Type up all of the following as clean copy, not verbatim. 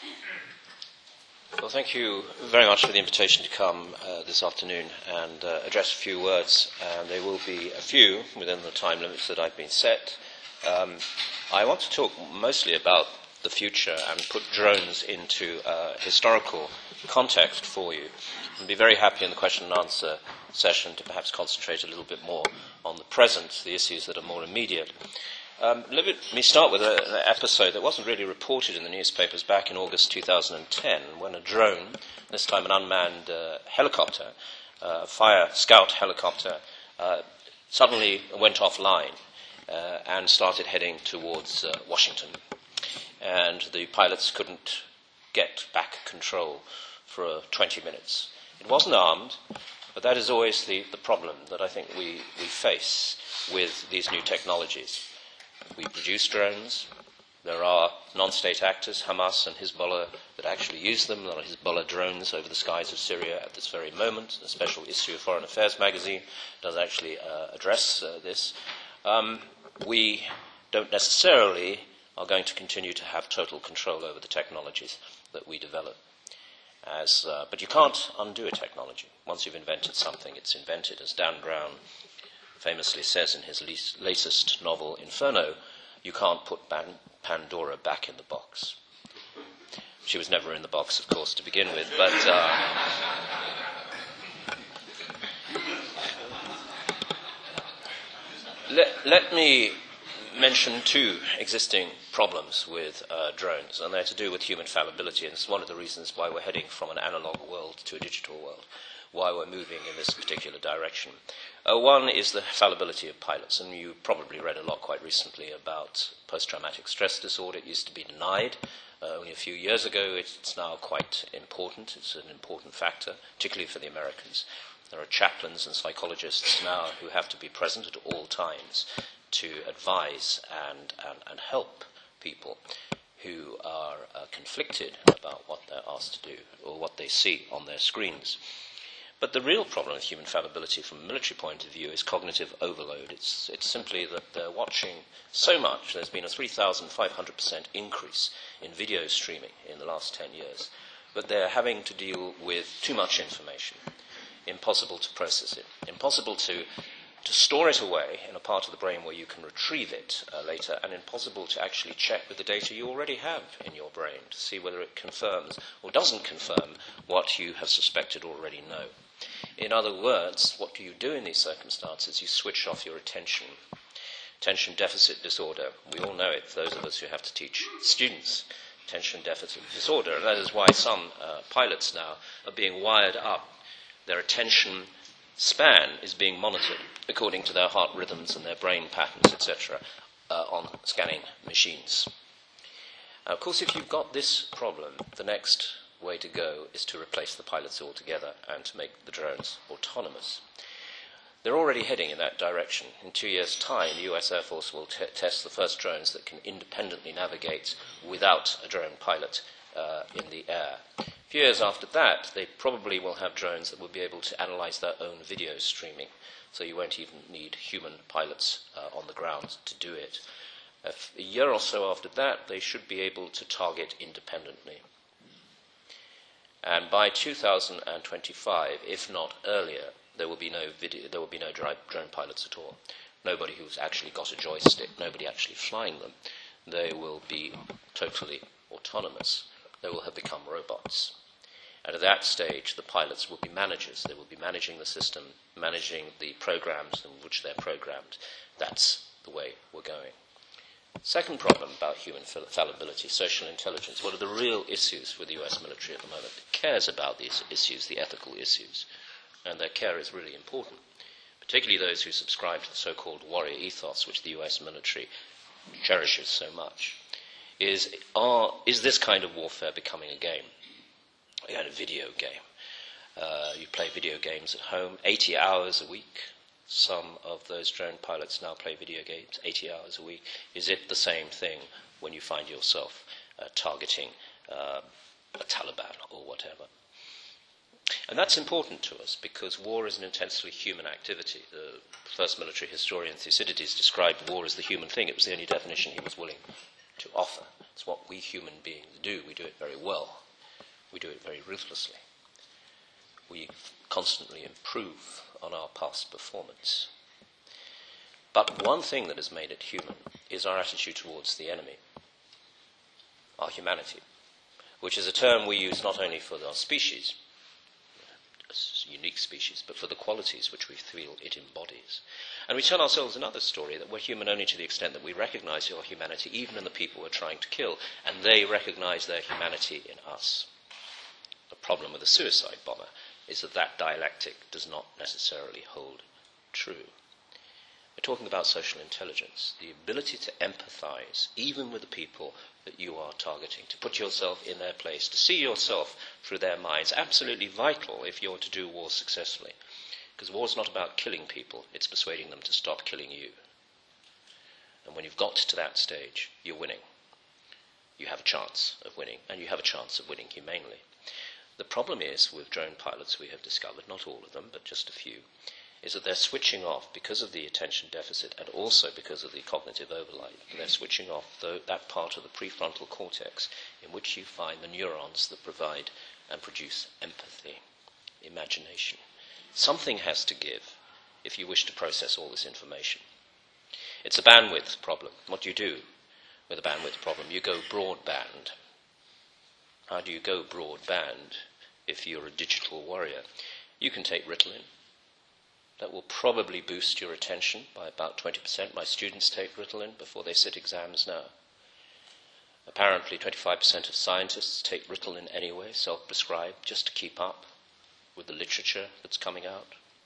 Well, thank you very much for the invitation to come this afternoon and address a few words. There will be a few within the time limits that I've been set. I want to talk mostly about the future and put drones into historical context for you. I'd be very happy in the question and answer session to perhaps concentrate a little bit more on the present, the issues that are more immediate. Let me start with an episode that wasn't really reported in the newspapers back in August 2010, when a drone, this time an unmanned helicopter, fire scout helicopter, suddenly went offline and started heading towards Washington. And the pilots couldn't get back control for 20 minutes. It wasn't armed, but that is always the problem that I think we face with these new technologies. We produce drones. There are non-state actors, Hamas and Hezbollah, that actually use them. There are Hezbollah drones over the skies of Syria at this very moment. A special issue of Foreign Affairs magazine does actually address this. We don't necessarily are going to continue to have total control over the technologies that we develop. But you can't undo a technology. Once you've invented something, it's invented. As Dan Brown famously says in his latest novel, Inferno, you can't put Pandora back in the box. She was never in the box, of course, to begin with, but let me mention two existing problems with drones, and they're to do with human fallibility, and it's one of the reasons why we're heading from an analog world to a digital world, why we're moving in this particular direction. One is the fallibility of pilots, and you probably read a lot quite recently about post-traumatic stress disorder. It used to be denied only a few years ago. It's now quite important. It's an important factor, particularly for the Americans. There are chaplains and psychologists now who have to be present at all times to advise and help people who are conflicted about what they're asked to do or what they see on their screens. But the real problem with human fallibility from a military point of view is cognitive overload. It's simply that they're watching so much. There's been a 3,500% increase in video streaming in the last 10 years. But they're having to deal with too much information. Impossible to process it. Impossible to store it away in a part of the brain where you can retrieve it later, and impossible to actually check with the data you already have in your brain to see whether it confirms or doesn't confirm what you have suspected already know. In other words, what do you do in these circumstances? You switch off your attention. Attention deficit disorder. We all know it, those of us who have to teach students attention deficit disorder. And that is why some pilots now are being wired up. Their attention span is being monitored according to their heart rhythms and their brain patterns, etc., on scanning machines. Now, of course, if you've got this problem, the next way to go is to replace the pilots altogether and to make the drones autonomous. They're already heading in that direction. In 2 years' time, the US Air Force will test the first drones that can independently navigate without a drone pilot in the air. A few years after that, they probably will have drones that will be able to analyze their own video streaming, so you won't even need human pilots on the ground to do it. A year or so after that, they should be able to target independently. And by 2025, if not earlier, there will be no drone pilots at all. Nobody who's actually got a joystick, nobody actually flying them. They will be totally autonomous. They will have become robots. And at that stage, the pilots will be managers. They will be managing the system, managing the programs in which they're programmed. That's the way we're going. Second problem about human fallibility, social intelligence. What are the real issues with the US military at the moment? It cares about these issues, the ethical issues, and their care is really important, particularly those who subscribe to the so-called warrior ethos, which the US military cherishes so much. Is this kind of warfare becoming a game, a kind of video game? You play video games at home, 80 hours a week. Some of those drone pilots now play video games 80 hours a week. Is it the same thing when you find yourself targeting a Taliban or whatever? And that's important to us because war is an intensely human activity. The first military historian, Thucydides, described war as the human thing. It was the only definition he was willing to offer. It's what we human beings do. We do it very well. We do it very ruthlessly. We constantly improve on our past performance. But one thing that has made it human is our attitude towards the enemy, our humanity, which is a term we use not only for our species, a unique species, but for the qualities which we feel it embodies. And we tell ourselves another story, that we're human only to the extent that we recognize our humanity even in the people we're trying to kill, and they recognize their humanity in us. The problem with a suicide bomber is that that dialectic does not necessarily hold true. We're talking about social intelligence, the ability to empathize even with the people that you are targeting, to put yourself in their place, to see yourself through their minds, absolutely vital if you're to do war successfully. Because war's not about killing people, it's persuading them to stop killing you. And when you've got to that stage, you're winning. You have a chance of winning, and you have a chance of winning humanely. The problem is, with drone pilots we have discovered, not all of them, but just a few, is that they're switching off because of the attention deficit and also because of the cognitive overload. They're switching off that part of the prefrontal cortex in which you find the neurons that provide and produce empathy, imagination. Something has to give if you wish to process all this information. It's a bandwidth problem. What do you do with a bandwidth problem? You go broadband. How do you go broadband if you're a digital warrior? You can take Ritalin. That will probably boost your attention by about 20%. My students take Ritalin before they sit exams now. Apparently 25% of scientists take Ritalin anyway, self-prescribed, just to keep up with the literature that's coming out.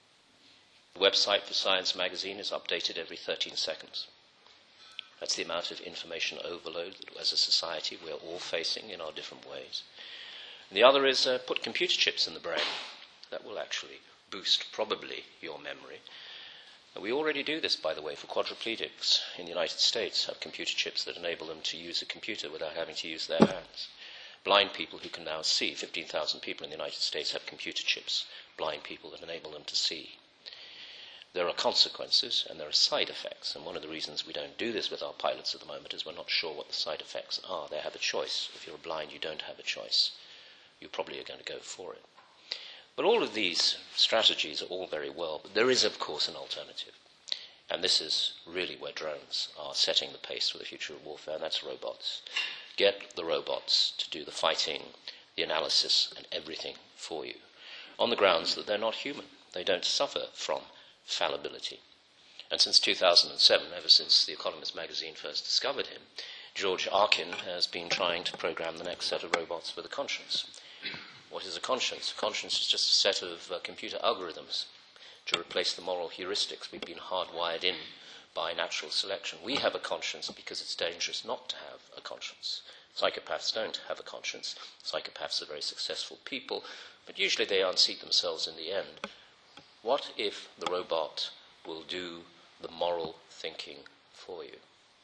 The website for Science magazine is updated every 13 seconds. That's the amount of information overload that as a society we are all facing in our different ways. And the other is put computer chips in the brain. That will actually boost probably your memory. And we already do this, by the way, for quadriplegics in the United States, have computer chips that enable them to use a computer without having to use their hands. Blind people who can now see, 15,000 people in the United States have computer chips, blind people that enable them to see. There are consequences and there are side effects, and one of the reasons we don't do this with our pilots at the moment is we're not sure what the side effects are. They have a choice. If you're blind, you don't have a choice. You probably are going to go for it. But all of these strategies are all very well, but there is, of course, an alternative. And this is really where drones are setting the pace for the future of warfare, and that's robots. Get the robots to do the fighting, the analysis, and everything for you, on the grounds that they're not human. They don't suffer from fallibility. And since 2007, ever since The Economist magazine first discovered him, George Arkin has been trying to program the next set of robots with a conscience. What is a conscience? A conscience is just a set of computer algorithms to replace the moral heuristics we've been hardwired in by natural selection. We have a conscience because it's dangerous not to have a conscience. Psychopaths don't have a conscience. Psychopaths are very successful people, but usually they unseat themselves in the end. What if the robot will do the moral thinking for you?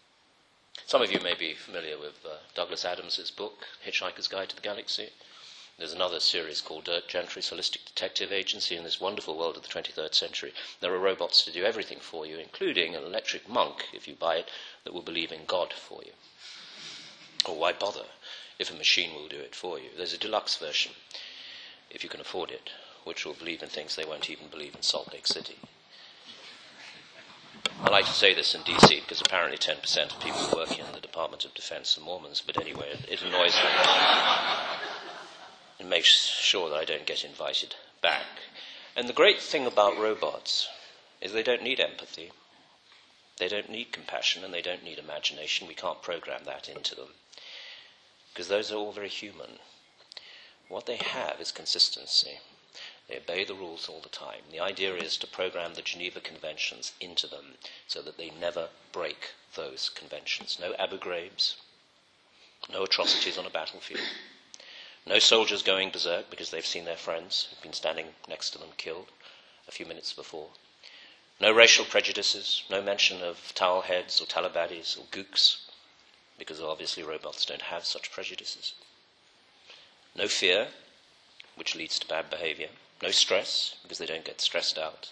Some of you may be familiar with Douglas Adams' book, Hitchhiker's Guide to the Galaxy. There's another series called Dirk Gentry's Holistic Detective Agency. In this wonderful world of the 23rd century, there are robots to do everything for you, including an electric monk, if you buy it, that will believe in God for you. Or why bother if a machine will do it for you? There's a deluxe version, if you can afford it, which will believe in things they won't even believe in Salt Lake City. I like to say this in DC because apparently 10% of people working in the Department of Defense are Mormons, but anyway, it annoys me. It makes sure that I don't get invited back. And the great thing about robots is they don't need empathy, they don't need compassion, and they don't need imagination. We can't program that into them, because those are all very human. What they have is consistency. They obey the rules all the time. The idea is to program the Geneva Conventions into them so that they never break those conventions. No Abu Ghraibs, no atrocities on a battlefield, no soldiers going berserk because they've seen their friends who've been standing next to them killed a few minutes before. No racial prejudices, no mention of towel heads or talibadis or gooks, because obviously robots don't have such prejudices. No fear, which leads to bad behavior. No stress, because they don't get stressed out.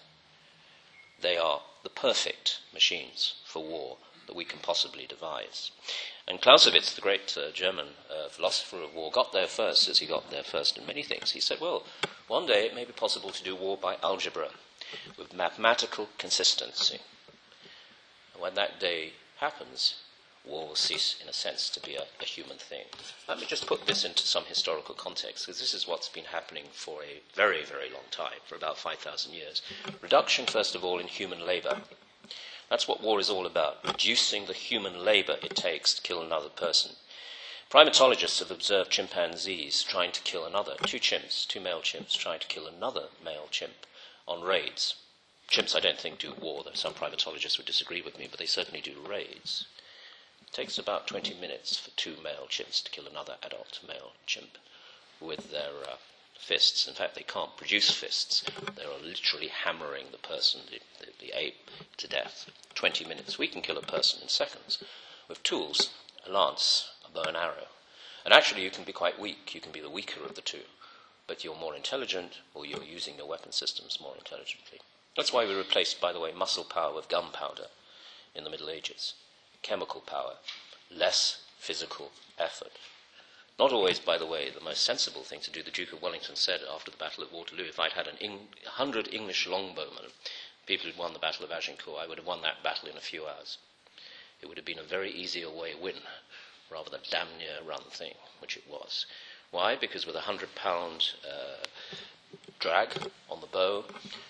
They are the perfect machines for war that we can possibly devise. And Clausewitz, the great German philosopher of war, got there first, as he got there first in many things. He said, well, one day it may be possible to do war by algebra with mathematical consistency. And when that day happens, war will cease, in a sense, to be a human thing. Let me just put this into some historical context, because this is what's been happening for a very, very long time, for about 5,000 years. Reduction, first of all, in human labor. That's what war is all about, reducing the human labor it takes to kill another person. Primatologists have observed chimpanzees trying to kill another, two male chimps trying to kill another male chimp on raids. Chimps, I don't think, do war, though some primatologists would disagree with me, but they certainly do raids. It takes about 20 minutes for two male chimps to kill another adult male chimp with their fists. In fact, they can't produce fists. They are literally hammering the person, the ape, to death. 20 minutes. We can kill a person in seconds with tools, a lance, a bow and arrow. And actually, you can be quite weak. You can be the weaker of the two. But you're more intelligent, or you're using your weapon systems more intelligently. That's why we replaced, by the way, muscle power with gunpowder in the Middle Ages. Chemical power, less physical effort. Not always, by the way, the most sensible thing to do. The Duke of Wellington said after the Battle of Waterloo, if I'd had 100 English longbowmen, people who'd won the Battle of Agincourt, I would have won that battle in a few hours. It would have been a very easy away win, rather than a damn near run thing, which it was. Why? Because with a 100-pound drag on the bow,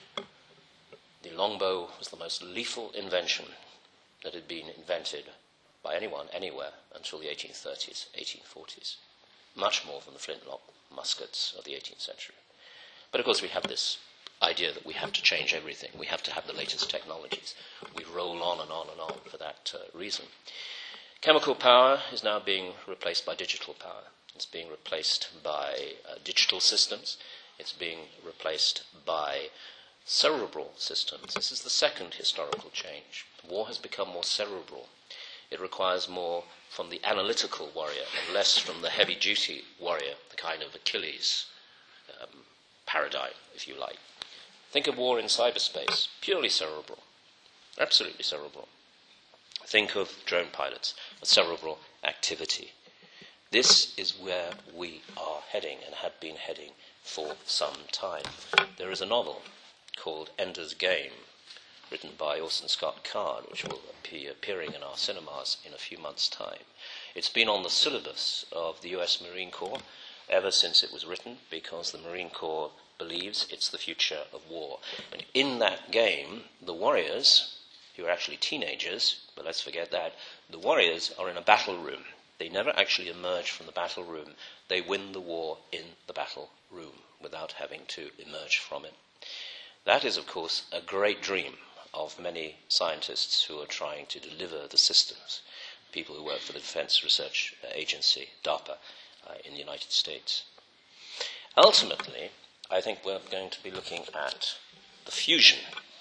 the longbow was the most lethal invention that had been invented by anyone, anywhere, until the 1830s, 1840s. Much more than the flintlock muskets of the 18th century. But of course we have this idea that we have to change everything. We have to have the latest technologies. We roll on and on and on for that reason. Chemical power is now being replaced by digital power. It's being replaced by digital systems. It's being replaced by cerebral systems. This is the second historical change. War has become more cerebral. It requires more from the analytical warrior and less from the heavy-duty warrior, the kind of Achilles paradigm, if you like. Think of war in cyberspace, purely cerebral, absolutely cerebral. Think of drone pilots, a cerebral activity. This is where we are heading and have been heading for some time. There is a novel called Ender's Game, written by Orson Scott Card, which will be appearing in our cinemas in a few months' time. It's been on the syllabus of the US Marine Corps ever since it was written, because the Marine Corps believes it's the future of war. And in that game, the warriors, who are actually teenagers, but let's forget that, the warriors are in a battle room. They never actually emerge from the battle room. They win the war in the battle room without having to emerge from it. That is, of course, a great dream of many scientists who are trying to deliver the systems, people who work for the Defense Research Agency, DARPA, in the United States. Ultimately, I think we're going to be looking at the fusion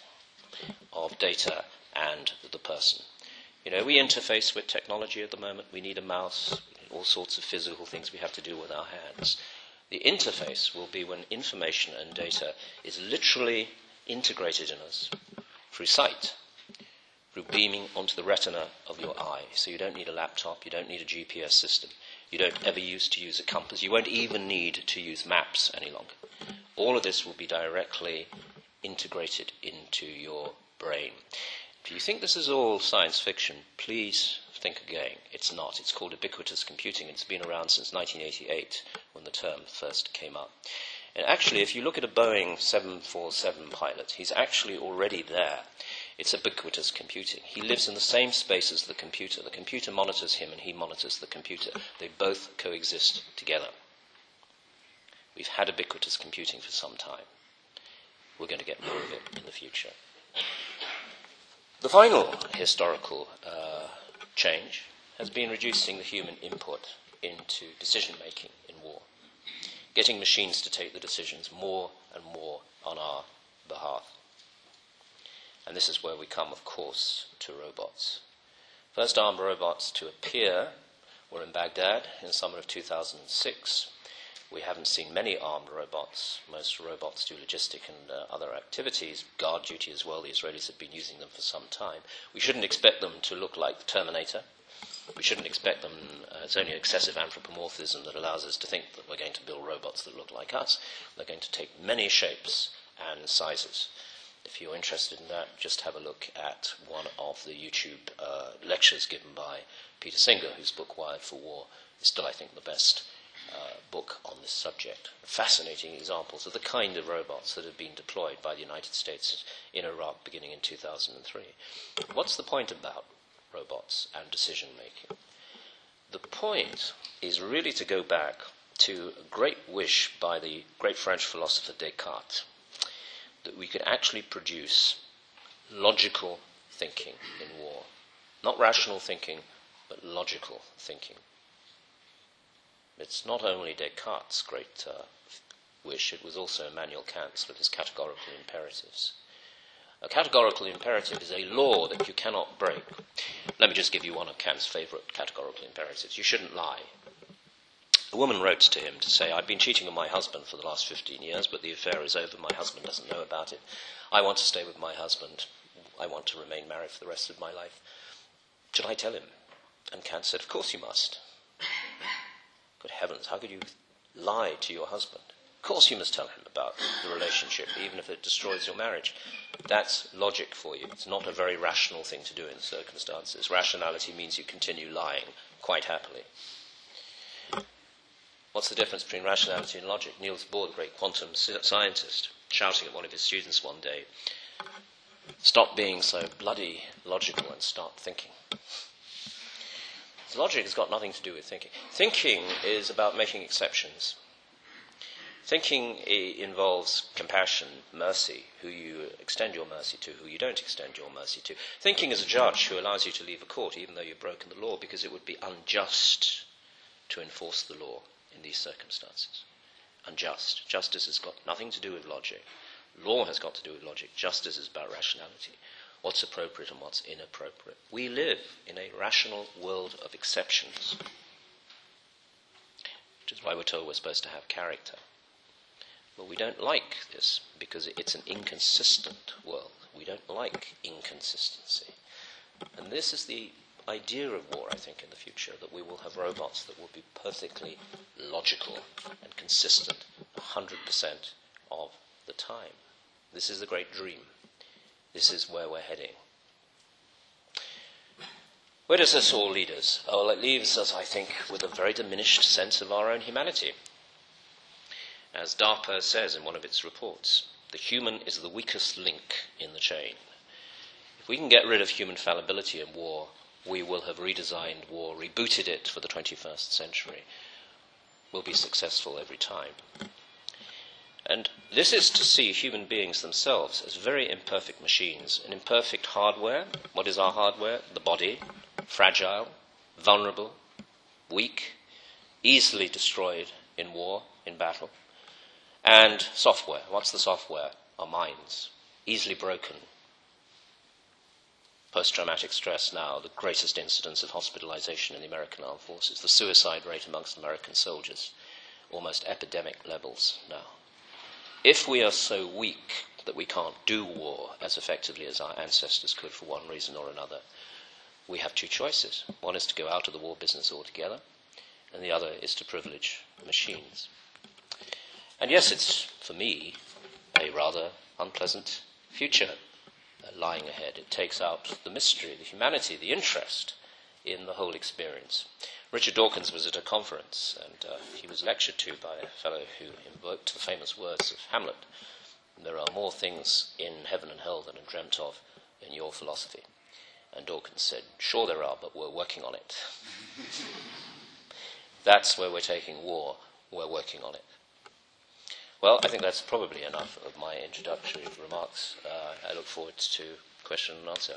of data and the person. You know, we interface with technology at the moment. We need a mouse, all sorts of physical things we have to do with our hands. The interface will be when information and data is literally integrated in us through sight, through beaming onto the retina of your eye. So you don't need a laptop, you don't need a GPS system, you don't ever use a compass, you won't even need to use maps any longer. All of this will be directly integrated into your brain. If you think this is all science fiction, please think again. It's not. It's called ubiquitous computing. It's been around since 1988, when the term first came up. And actually, if you look at a Boeing 747 pilot, he's actually already there. It's ubiquitous computing. He lives in the same space as the computer. The computer monitors him and he monitors the computer. They both coexist together. We've had ubiquitous computing for some time. We're going to get more of it in the future. The final historical change has been reducing the human input into decision-making in war, getting machines to take the decisions more and more on our behalf. And this is where we come, of course, to robots. First armed robots to appear were in Baghdad in the summer of 2006. We haven't seen many armed robots. Most robots do logistic and other activities, guard duty as well. The Israelis have been using them for some time. We shouldn't expect them to look like the Terminator. We shouldn't expect them. It's only excessive anthropomorphism that allows us to think that we're going to build robots that look like us. They're going to take many shapes and sizes. If you're interested in that, just have a look at one of the YouTube lectures given by Peter Singer, whose book Wired for War is still, I think, the best book on this subject. Fascinating examples of the kind of robots that have been deployed by the United States in Iraq beginning in 2003. What's the point about robots and decision-making? The point is really to go back to a great wish by the great French philosopher Descartes, that we could actually produce logical thinking in war. Not rational thinking, but logical thinking. It's not only Descartes' great wish, it was also Immanuel Kant's with his categorical imperatives. A categorical imperative is a law that you cannot break. Let me just give you one of Kant's favorite categorical imperatives. You shouldn't lie. A woman wrote to him to say, I've been cheating on my husband for the last 15 years, but the affair is over. My husband doesn't know about it. I want to stay with my husband. I want to remain married for the rest of my life. Should I tell him? And Kant said, of course you must. Good heavens, how could you lie to your husband? Of course you must tell him about the relationship, even if it destroys your marriage. That's logic for you. It's not a very rational thing to do in circumstances. Rationality means you continue lying quite happily. What's the difference between rationality and logic? Niels Bohr, the great quantum scientist, shouting at one of his students one day, stop being so bloody logical and start thinking. Logic has got nothing to do with thinking. Thinking is about making exceptions. Thinking involves compassion, mercy, who you extend your mercy to, who you don't extend your mercy to. Thinking is a judge who allows you to leave a court even though you've broken the law, because it would be unjust to enforce the law in these circumstances. Unjust. Justice has got nothing to do with logic. Law has got to do with logic. Justice is about rationality. What's appropriate and what's inappropriate. We live in a rational world of exceptions, which is why we're told we're supposed to have character. But we don't like this because it's an inconsistent world. We don't like inconsistency. And this is the idea of war, I think, in the future, that we will have robots that will be perfectly logical and consistent 100% of the time. This is the great dream. This is where we're heading. Where does this all lead us? Well, it leaves us, I think, with a very diminished sense of our own humanity. As DARPA says in one of its reports, the human is the weakest link in the chain. If we can get rid of human fallibility in war, we will have redesigned war, rebooted it for the 21st century. We'll be successful every time. And this is to see human beings themselves as very imperfect machines, an imperfect hardware. What is our hardware? The body, fragile, vulnerable, weak, easily destroyed in war, in battle. And software. What's the software? Our minds, easily broken. Post-traumatic stress now, the greatest incidence of hospitalization in the American armed forces, the suicide rate amongst American soldiers, almost epidemic levels now. If we are so weak that we can't do war as effectively as our ancestors could for one reason or another, we have two choices. One is to go out of the war business altogether, and the other is to privilege machines. And yes, it's, for me, a rather unpleasant future lying ahead. It takes out the mystery, the humanity, the interest in the whole experience. Richard Dawkins was at a conference, and he was lectured to by a fellow who invoked the famous words of Hamlet, there are more things in heaven and hell than are dreamt of in your philosophy. And Dawkins said, sure there are, but we're working on it. That's where we're taking war, we're working on it. Well, I think that's probably enough of my introductory remarks. I look forward to question and answer.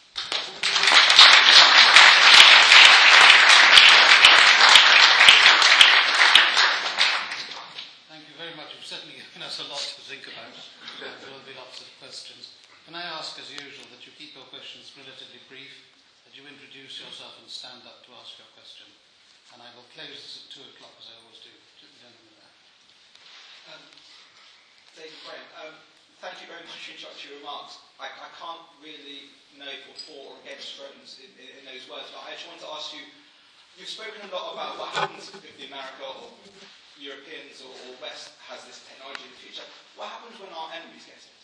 Thank you very much. You've certainly given us a lot to think about. There will be lots of questions. Can I ask, as usual, that you keep your questions relatively brief, that you introduce yourself and stand up to ask your question. And I will close this at 2 o'clock, as I always do. To the gentleman there. David Brent, thank you very much introductory remarks, I can't really know if you're for or against drones in those words, but I just wanted to ask you, you've spoken a lot about what happens if the America or Europeans or West has this technology in the future. What happens when our enemies get it?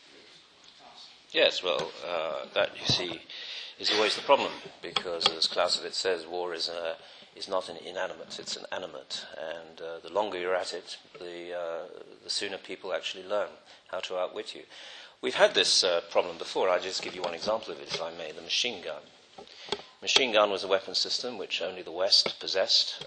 Yes, well, that, you see, is always the problem, because as Clausewitz says, war is not an inanimate, it's an animate, and the longer you're at it, the sooner people actually learn how to outwit you. We've had this problem before. I'll just give you one example of it, if I may, the machine gun. Machine gun was a weapon system which only the West possessed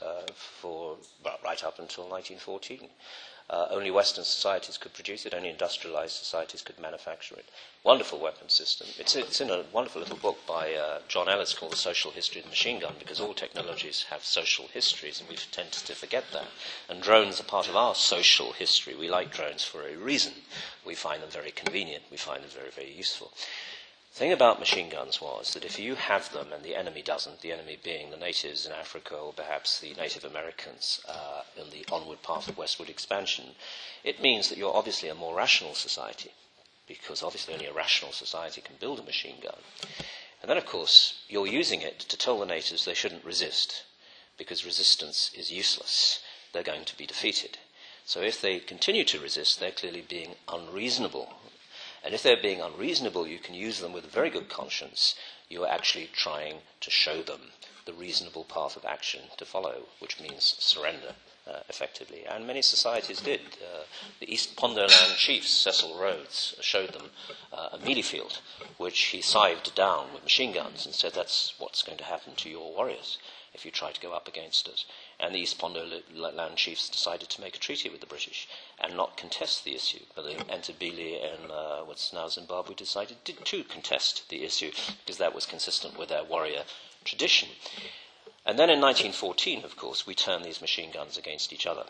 right up until 1914. Only Western societies could produce it, only industrialized societies could manufacture it. Wonderful weapon system. It's in a wonderful little book by John Ellis called The Social History of the Machine Gun, because all technologies have social histories, and we tend to forget that. And drones are part of our social history. We like drones for a reason. We find them very convenient. We find them very, very useful. The thing about machine guns was that if you have them and the enemy doesn't, the enemy being the natives in Africa or perhaps the Native Americans in the onward path of westward expansion, it means that you're obviously a more rational society, because obviously only a rational society can build a machine gun. And then, of course, you're using it to tell the natives they shouldn't resist, because resistance is useless. They're going to be defeated. So if they continue to resist, they're clearly being unreasonable. And if they're being unreasonable, you can use them with a very good conscience. You are actually trying to show them the reasonable path of action to follow, which means surrender, effectively. And many societies did. The East Pondoland chief, Cecil Rhodes, showed them a mealie field, which he scythed down with machine guns and said, that's what's going to happen to your warriors if you try to go up against us. And the East Pondoland chiefs decided to make a treaty with the British and not contest the issue. But the Entebbe and what's now Zimbabwe decided to contest the issue, because that was consistent with their warrior tradition. And then in 1914, of course, we turned these machine guns against each other.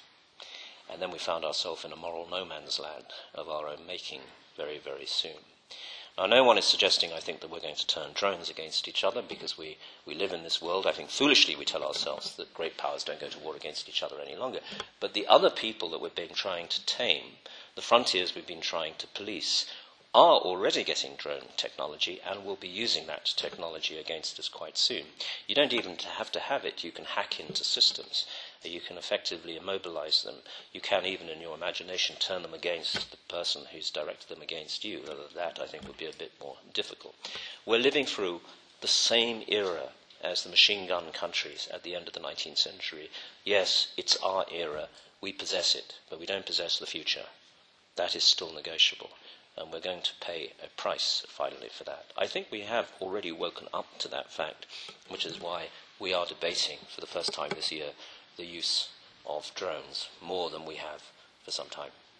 And then we found ourselves in a moral no man's land of our own making very, very soon. Now, no one is suggesting, I think, that we're going to turn drones against each other, because we live in this world. I think foolishly we tell ourselves that great powers don't go to war against each other any longer. But the other people that we've been trying to tame, the frontiers we've been trying to police, are already getting drone technology and will be using that technology against us quite soon. You don't even have to have it. You can hack into systems. You can effectively immobilize them. You can, even in your imagination, turn them against the person who's directed them against you. That, I think, would be a bit more difficult. We're living through the same era as the machine gun countries at the end of the 19th century. Yes, it's our era. We possess it, but we don't possess the future. That is still negotiable. And we're going to pay a price, finally, for that. I think we have already woken up to that fact, which is why we are debating, for the first time this year, the use of drones, more than we have for some time.